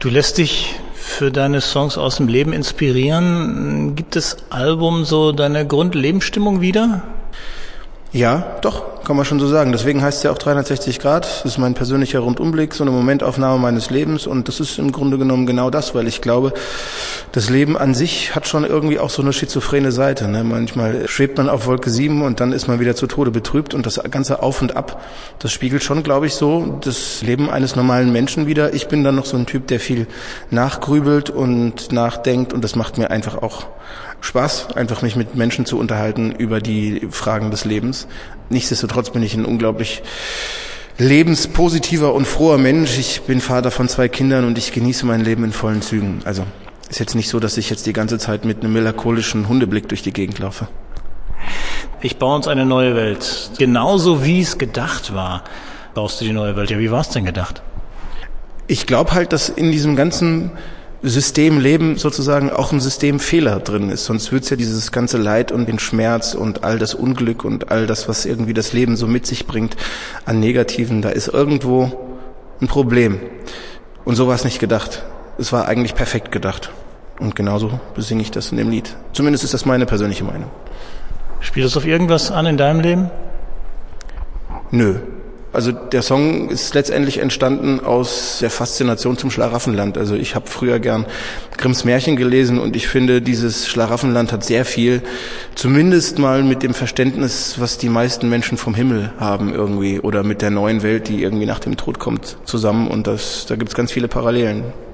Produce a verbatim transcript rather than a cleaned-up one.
Du lässt dich für deine Songs aus dem Leben inspirieren. Gibt das Album so deine Grundlebensstimmung wieder? Ja, doch, kann man schon so sagen. Deswegen heißt es ja auch dreihundertsechzig Grad. Das ist mein persönlicher Rundumblick, so eine Momentaufnahme meines Lebens. Und das ist im Grunde genommen genau das, weil ich glaube, das Leben an sich hat schon irgendwie auch so eine schizophrene Seite. Ne? Manchmal schwebt man auf Wolke sieben und dann ist man wieder zu Tode betrübt. Und das ganze Auf und Ab, das spiegelt schon, glaube ich, so das Leben eines normalen Menschen wider. Ich bin dann noch so ein Typ, der viel nachgrübelt und nachdenkt. Und das macht mir einfach auch Spaß, einfach mich mit Menschen zu unterhalten über die Fragen des Lebens. Nichtsdestotrotz bin ich ein unglaublich lebenspositiver und froher Mensch. Ich bin Vater von zwei Kindern und ich genieße mein Leben in vollen Zügen. Also ist jetzt nicht so, dass ich jetzt die ganze Zeit mit einem melancholischen Hundeblick durch die Gegend laufe. Ich baue uns eine neue Welt. Genauso wie es gedacht war, baust du die neue Welt. Ja, wie war es denn gedacht? Ich glaube halt, dass in diesem ganzen Systemleben sozusagen auch ein Systemfehler drin ist. Sonst würde es ja dieses ganze Leid und den Schmerz und all das Unglück und all das, was irgendwie das Leben so mit sich bringt an Negativen, da ist irgendwo ein Problem. Und so war es nicht gedacht. Es war eigentlich perfekt gedacht. Und genauso besinge ich das in dem Lied. Zumindest ist das meine persönliche Meinung. Spielt das auf irgendwas an in deinem Leben? Nö. Also der Song ist letztendlich entstanden aus der Faszination zum Schlaraffenland. Also ich habe früher gern Grimms Märchen gelesen und ich finde, dieses Schlaraffenland hat sehr viel, zumindest mal mit dem Verständnis, was die meisten Menschen vom Himmel haben irgendwie oder mit der neuen Welt, die irgendwie nach dem Tod kommt, zusammen. Und das, da gibt's ganz viele Parallelen.